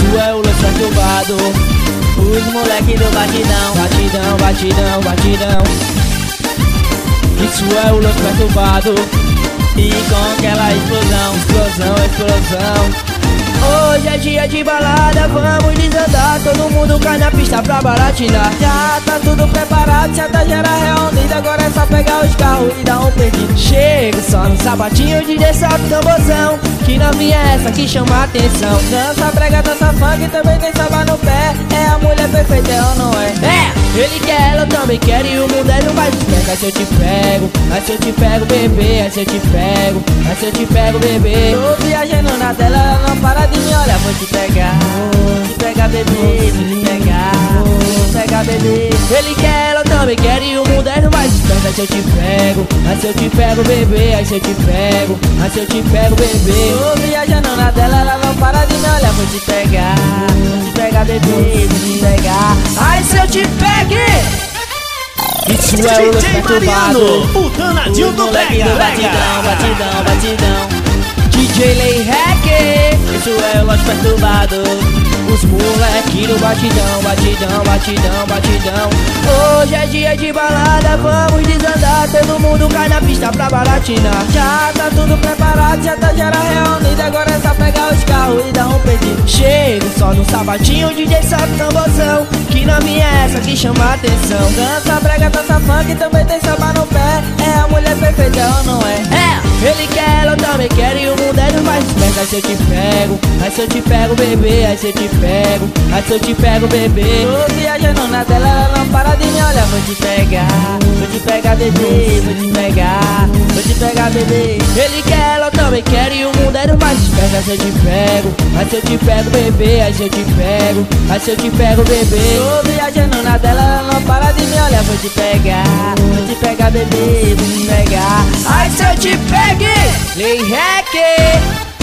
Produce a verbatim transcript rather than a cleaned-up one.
Isso é o lance perturbado. Os moleque do batidão, batidão, batidão, batidão. Isso é o lance perturbado. E com aquela explosão, explosão, explosão. Hoje é dia de balada, vamos desandar. Todo mundo cai na pista pra baratinar. Já tá tudo preparado, já tá geral reunida. Agora é só pegar os carros e dar um perdido. Chega só no sapatinho, D J solta o tamborzão. Que novinha é essa que chama a atenção? Dança brega, dança funk, também tem samba no pé. É a mulher perfeita, é ou não é? É! Ele quer, ela também quer e o mundo é do mais esperto. Aí se eu te pego, aí se eu te pego, bebê. Aí se eu te pego, aí se eu te pego, bebê. Tô viajando na tela, ela não para de me olhar. Vou te pegar, vou te pegar, bebê. Vou te pegar, vou te pegar, bebê. Ele quer, ela também quer e o mundo é do mais esperto. Aí se eu te pego, aí se eu te pego, bebê. Aí se eu te pego, aí se eu te pego, bebê. Tô viajando na tela, ela não para de me olhar. Vou te pegar, vou te pegar, bebê. Vou te pegar, ai se eu te pegue. Isso é o lance perturbado. O danadinho do moleque do batidão, batidão, batidão. D J Lay Hack. Isso é o lance perturbado. Os moleque do batidão, batidão, batidão, batidão. Hoje é dia de balada, vamos desandar. Todo mundo cai na pista pra baratinar. Já tá tudo preparado, já tá geral reunida. Agora é só pegar os carros e dar um perdido. Chego só no sabatinho, D J solta o tamborzão. Que novinha é essa que chama a atenção? Dança brega, dança funk, também tem samba no pé. É a mulher perfeita, ou não é? É! Ele quer, ela também quer e o mundo é do mais esperto. Aí se eu te pego, aí se eu te pego, bebê. Aí se eu te pego, aí se eu te pego, bebê. Tô viajando na tela, ela não para de me olhar. Vou te pegar, vou te pegar, bebê. Vou te pegar, vou te pegar, bebê. Ele quer, ela também quer e o mundo é do mais esperto. Aí se eu te pego, aí se eu te pego, bebê. Aí se eu te pego, aí se eu te pego, bebê. Tô viajando na tela, ela não para de me olhar. Vou te pegar, vou te pegar, bebê. Vou te pegar, ai se eu te pegue. Lay Hack.